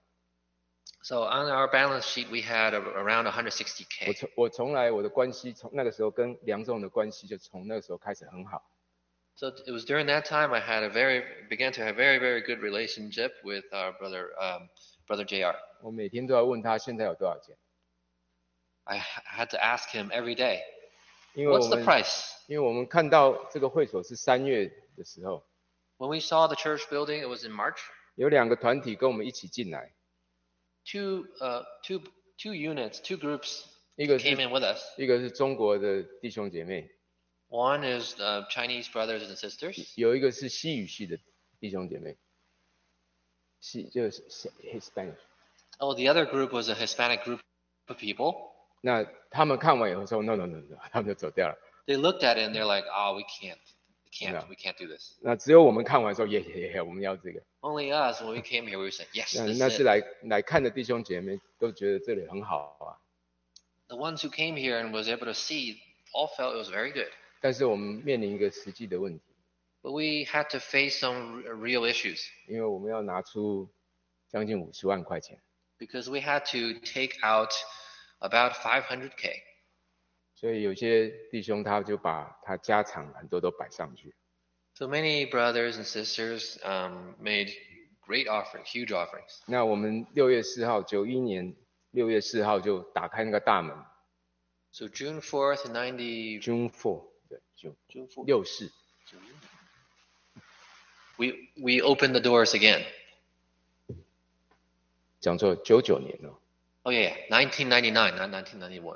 So on our balance sheet, we had around 160K. 我从来我的关系从那个时候跟梁仲的关系就从那个时候开始很好。 So it was during that time I began to have very, very good relationship with our brother JR. 我每天都要问他现在有多少钱， I had to ask him every day, 因为 what's the 我们 price? 因为我们看到这个会所是3月的时候， When we saw the church building, it was in March. 有2个团体跟我们一起进来， Two units, two groups 一个 came 是 in with us. 一个是中国的弟兄姐妹， One is Chinese brothers and sisters. 有一个是西语系的弟兄姐妹，就是 Hispanic。 Oh, the other group was a Hispanic group of people. 那他们看完以后说 no， 他们就走掉了。 They looked at it and they're like, "Oh, we can't No. we can't do this." 那只有我们看完说耶，我们要这个。 Only us, when we came here, we said, "Yes, 那 this 那 is 是 it." 来看的弟兄姐妹都觉得这里很好啊， The ones who came here and was able to see all felt it was very good. 但是我们面临一个实际的问题， But we had to face some real issues 因为我们要拿出将近50万块钱， because we had to take out about 500K. 所以有些弟兄他就把他家产很多都摆上去。 So many brothers and sisters made great offerings, huge offerings. 那我们6月4号，91年6月4号就打开那个大门 So June 4th, 90, ，June 4，对，June June 4th, 6 4， we opened the doors again. 讲错，99年哦， Oh yeah, 1999, not 1991.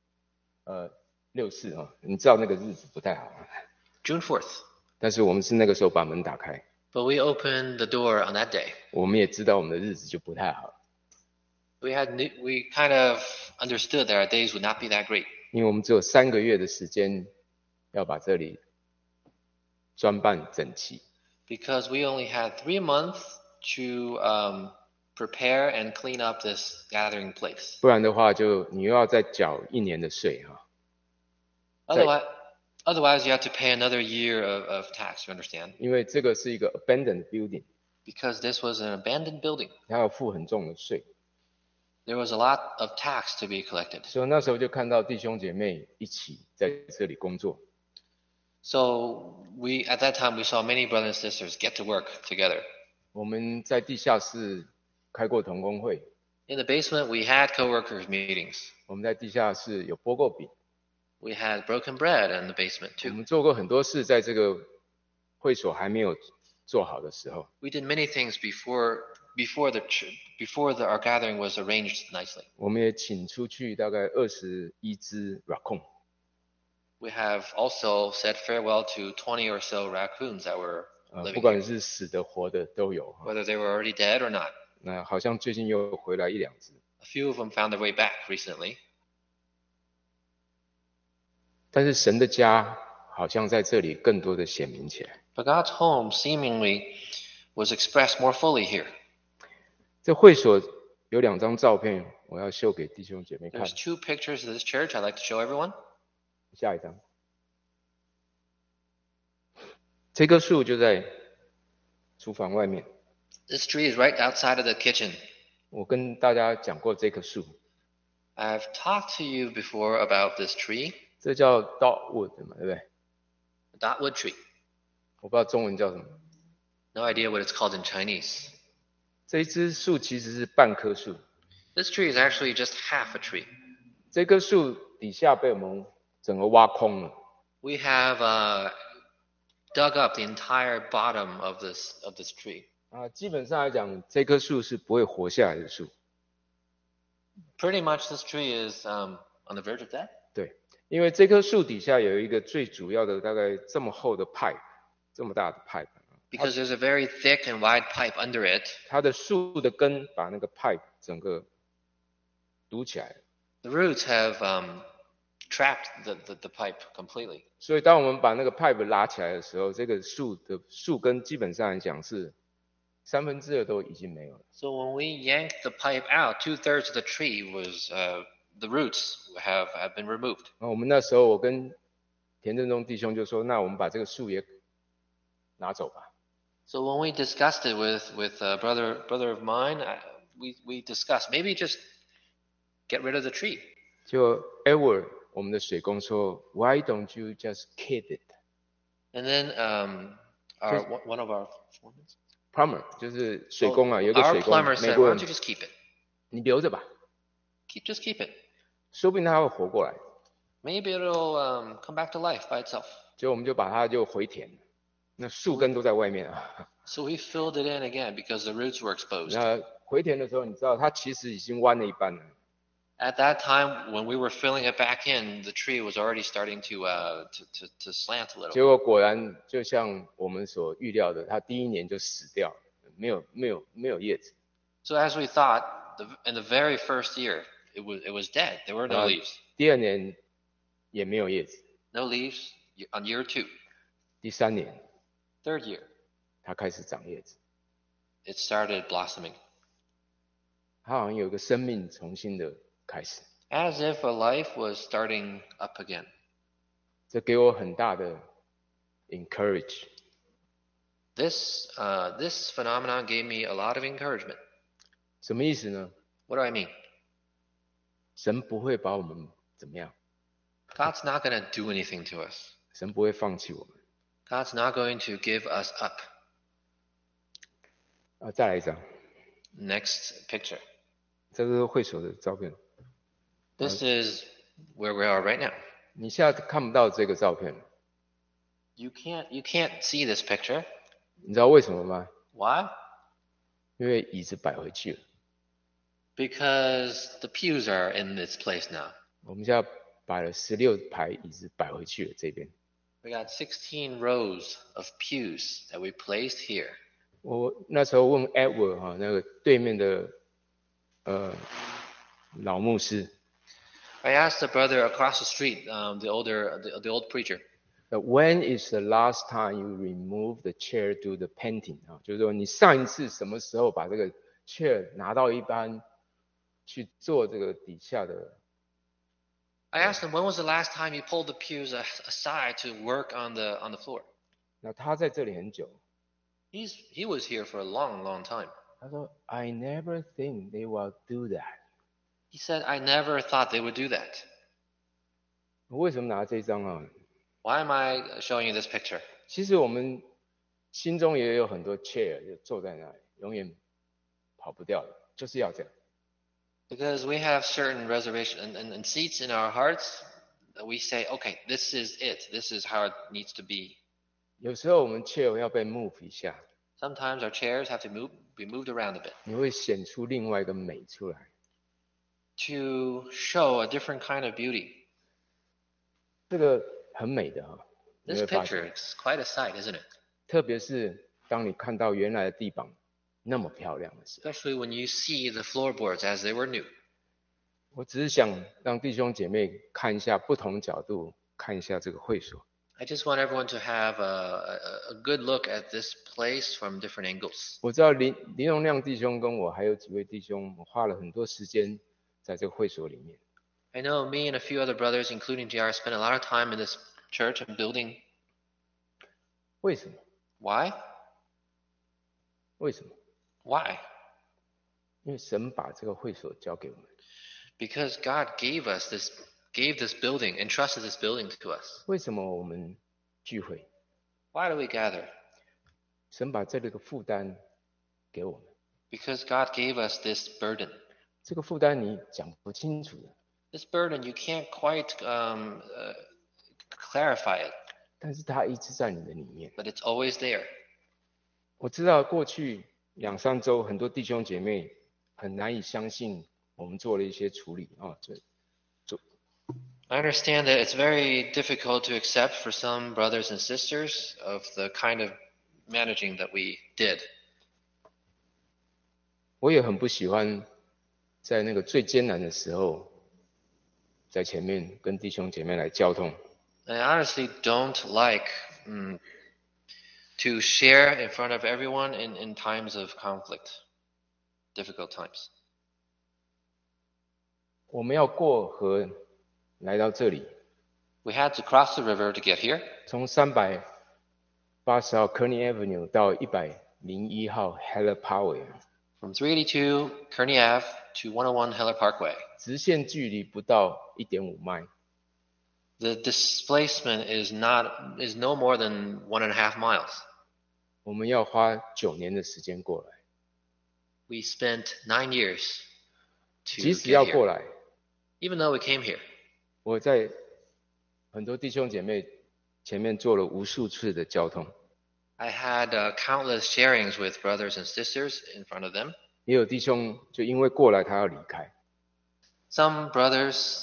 6 4啊，你知道那个日子不太好啊， June 4th. 但是我们是那个时候把门打开， But we opened the door on that day. 我们也知道我们的日子就不太好， We kind of understood that our days would not be that great 因为我们只有3个月的时间要把这里装扮整齐。 because we only had 3 months to prepare and clean up this gathering place. 不然的话就你又要再缴1年的税哈。 Otherwise, you have to pay another year of tax, you understand? 因为这个是一个 abandoned building， Because this was an abandoned building. 它要付很重的税， There was a lot of tax to be collected. 所以那时候就看到弟兄姐妹一起在这里工作。 So at that time, we saw many brothers and sisters get to work together. 我们在地下室开过同工会， In the basement, we had co-workers meetings. 我们在地下室有剥过饼， We had broken bread in the basement 我 too. 们做过很多事，在这个会所还没有做好的时候， We did many things before our gathering was arranged nicely. 我们也请出去大概21只 raccoon， We have also said farewell to 20 or so raccoons that were 不 living 管 here, 是死的活的都有。 whether they were already dead or not. 那好像最近又回来1-2只， A few of them found their way back recently. 但是神的家好像在这里更多的显明起来。 But God's home seemingly was expressed more fully here. 这会所有2张照片，我要秀给弟兄姐妹看。 There's 2 pictures of this church I'd like to show everyone. 下一张，这棵树就在厨房外面。 This tree is right outside of the kitchen. 我跟大家讲过这棵树， I've talked to you before about this tree, 这叫 dogwood 嘛，对不对？ the dotwood tree. 我不知道中文叫什么。 No idea what it's called in Chinese. 这一枝树其实是半棵树， This tree is actually just half a tree. 这棵树底下被我们整个挖空了。 We have dug up the entire bottom of this tree. 基本上来讲，这棵树是不会活下来的树。 Pretty much this tree is on the verge of death. 对，因为这棵树底下有一个最主要的大概这么厚的 pipe， 这么大的 pipe。 Because there's a very thick and wide pipe under it. 它的树的根把那个 pipe 整个堵起来了。 The roots have trapped the pipe completely. 所以当我们把那个 pipe 拉起来的时候，这个树的树根基本上来讲是2/3都已经没有了。 So when we yanked the pipe out, 2/3 of the tree was the roots have been removed. 我们那时候我跟田正中弟兄就说，那我们把这个树也拿走吧。 So when we discussed it with a brother of mine, we discussed maybe just get rid of the tree. 就 Edward 我们的水工说 ，Why don't you just keep it? And then one of our plumber 就是水工啊，有一个 our 水工， plumber 美 said, 国 "Why 人 don't you just keep it? 你留着吧， Just keep it. 说不定它会活过来。 Maybe it'll come back to life by itself." 结果我们就把它就回填，那树根都在外面啊。 So we filled it in again because the roots were exposed. 那回填的时候，你知道它其实已经弯了一半了。 At that time, when we were filling it back in, the tree was already starting to slant a 结 little. 果果然就像我们所预料的，它第一年就死掉了，没有叶子。 So as we thought, in the very first year, it was dead. There were no leaves. 第二年也没有叶子。 No leaves on year 2. 第3年 Third year, 它开始长叶子， it started blossoming. 它好像有个生命重新的开始。 As if a life was starting up again. 这给我很大的 encourage。 This phenomenon gave me a lot of encouragement. 什么意思呢？ What do I mean? 神不会把我们怎么样， God's not going to do anything to us. 神不会放弃我们。 God's not going to give us up. 再来一张， Next picture. 这是会所的照片。 This is where we are right now. 你现在看不到这个照片， You can't see this picture. 你知道为什么吗？ Why? 因为椅子摆回去了。 Because the pews are in this place now. 我们现在摆了16排椅子摆回去了这边。 We got 16 rows of pews that we placed here. 我那时候问 Edward 那个对面的老牧师， I asked the brother across the street, the old preacher. When is the last time you remove the chair to the painting 就是说你上一次什么时候把这个 chair 拿到一般去做这个底下的。 I asked him, when was the last time you pulled the pews aside to work on the floor? 那他在这里很久， He was here for a long, long time. 他说 I never think they will do that。 He said, I never thought they would do that. 我为什么拿这张啊？ Why am I showing you this picture? 其实我们心中也有很多 chair 就坐在那里，永远跑不掉的，就是要这样。 Because we have certain reservations and seats in our hearts that we say, okay, this is it. This is how it needs to be. 有时候我们 chair 要被 move 一下， Sometimes our chairs have to be moved around a bit 你会显出另外一个美出来。 to show a different kind of beauty. 这个很美的你 This 会发 picture 现， is quite a sight, isn't it? 特别是当你看到原来的地板那么漂亮的时候， Especially when you see the floorboards as they were new. 我只是想让弟兄姐妹看一下不同角度，看一下这个会所。 I just want everyone to have a good look at this place from different angles. 我知道林荣亮弟兄跟我还有几位弟兄，我花了很多时间在这个会所里面。 I know me and a few other brothers, including JR, spent a lot of time in this church and building. 为什么？ Why? 为什么？ Why? 因为神把这个会所交给我们。 Because God gave this building, entrusted this building to us. 为什么我们聚会？ Why do we gather? 神把这个负担给我们， Because God gave us this burden. 这个负担你讲不清楚的， This burden, you can't quite clarify it, 但是它一直在你的里面。 but it's always there. 我知道过去2-3周，很多弟兄姐妹很难以相信我们做了一些处理啊， I understand that it's very difficult to accept for some brothers and sisters of the kind of managing that we did. 我也很不喜欢在那个最艰难的时候，在前面跟弟兄姐妹来交通。 I honestly don't like to share in front of everyone in times of conflict, difficult times. 我们要过河来到这里， We had to cross the river to get here. 从380号 Kearney Avenue 到101号 Heller Parkway， From 382 Kearney Ave to 101 Heller Parkway. 直线距离不到1.5 迈。 The displacement is no more than 1.5 miles. 我们要花9年的时间过来。 We spent 9 years 即 to 使要 get 过 here. 来， Even though we came here, 我在很多弟兄姐妹前面做了无数次的交通， I had countless sharings with brothers and sisters in front of them. 也有弟兄就因为过来他要离开， Some brothers,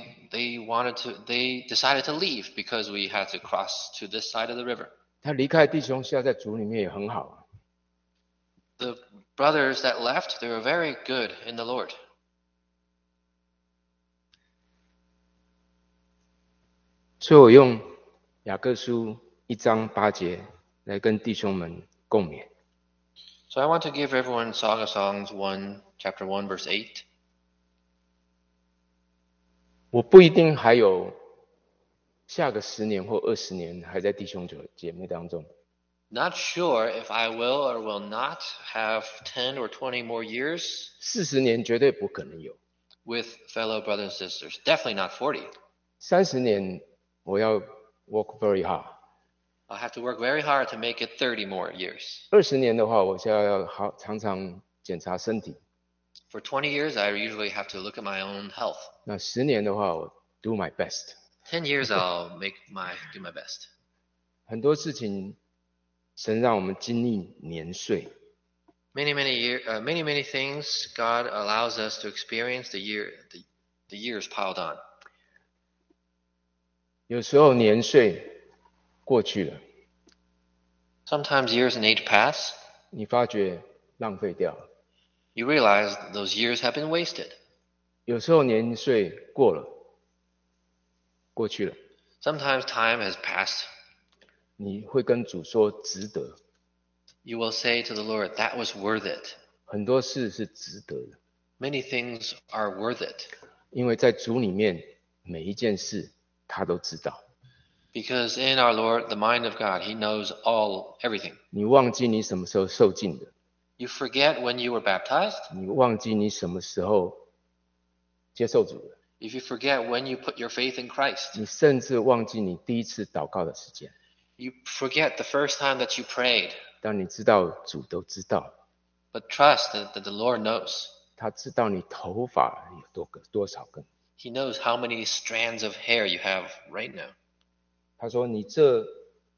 they decided to leave because we had to cross to this side of the river. 他离开的弟兄现在在主里面也很好啊。 The brothers that left, they were very good in the Lord. 所以我用雅各书1章8节来跟弟兄们共勉。 So I want to give everyone Song of Songs chapter 1, verse 8. 我不一定还有下个10年或20年还在弟兄姐妹当中， Not sure if I will or will not have 10 or 20 more years 40年绝对不可能有， with fellow brothers and sisters. Definitely not 40. 30年我要 work very hard， I'll have to work very hard to make it 30 more years. 20年的话，我现在要常常检查身体。 For 20 years, I usually have to look at my own health. 那10年的话，我 do my best。 10 years, I'll do my best. 很多事情，神让我们经历年岁， Many things God allows us to experience the years piled on. 有时候年岁过去了， Sometimes years and age pass. 你发觉浪费掉了； You realize those years have been wasted. 有时候年岁过了，过去了， Sometimes time has passed. 你会跟主说值得。 You will say to the Lord, that was worth it. 很多事是值得的， Many things are worth it. 因为在主里面每一件事他都知道。 Because in our Lord, the mind of God, He knows everything. 你忘记你什么时候受浸的， You forget when you were baptized. 你忘记你什么时候接受主的， If you forget when you put your faith in Christ. 你甚至忘记你第一次祷告的时间。 You forget the first time that you prayed. 当你知道主都知道， But trust that the Lord knows. 他知道你头发有多少根。 He knows how many strands of hair you have right now. 他说：“你这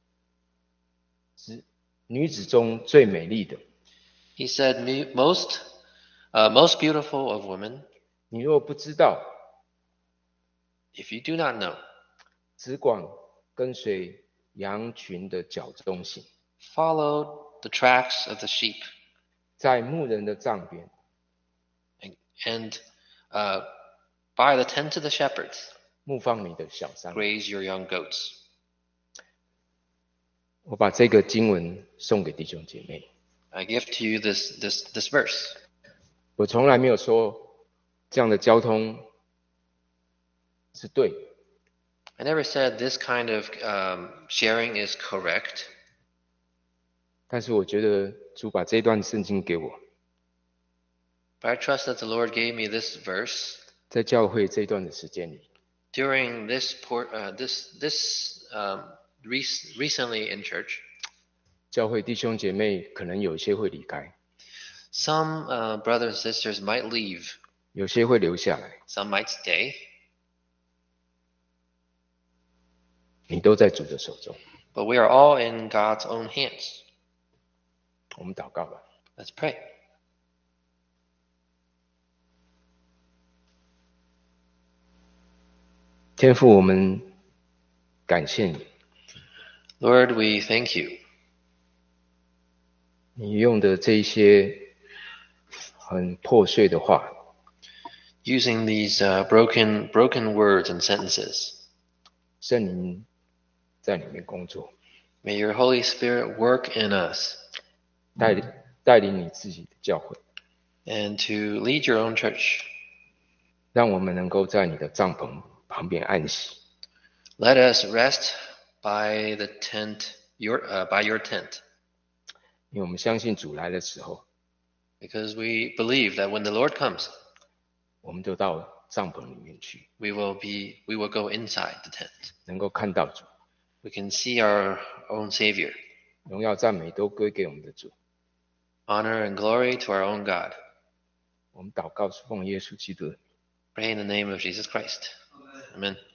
女子中最美丽的， He said, most beautiful of women, 你若不知道， if you do not know, 只管跟随羊群的脚中行， follow the tracks of the sheep 在牧人的帐边， and by the tent of the shepherds, 牧放你的小山。” graze your young goats. 我把这个经文送给弟兄姐妹。 I give to you this verse. 我从来没有说这样的交通是对， I never said this kind of sharing is correct, 但是我觉得主把这段圣经给我， but I trust that the Lord gave me this verse 在教会这段的时间里， during recently in church. 教会弟兄姐妹可能有些会离开， Some brothers and sisters might leave, 有些会留下来， some might stay, 你都在主的手中。 but we are all in God's own hands. 我们祷告吧。 Let's pray. 天父，我们感谢你， Lord, we thank you. 你用的这一些很破碎的话， Using these broken words and sentences. 圣灵在里面工作， May your Holy Spirit work in us 带领你自己的教会， and to lead your own church. 让我们能够在你的帐篷旁边安息。 Let us rest by the tent, by your tent, 因为我们相信主来的时候， because we believe that when the Lord comes, 我们就到帐篷里面去， we will go inside the tent. 能够看到主。 We can see our own Savior. 荣耀赞美都归给我们的主。 Honor and glory to our own God. 我们祷告是奉耶稣基督的名。 Pray in the name of Jesus Christ. Amen.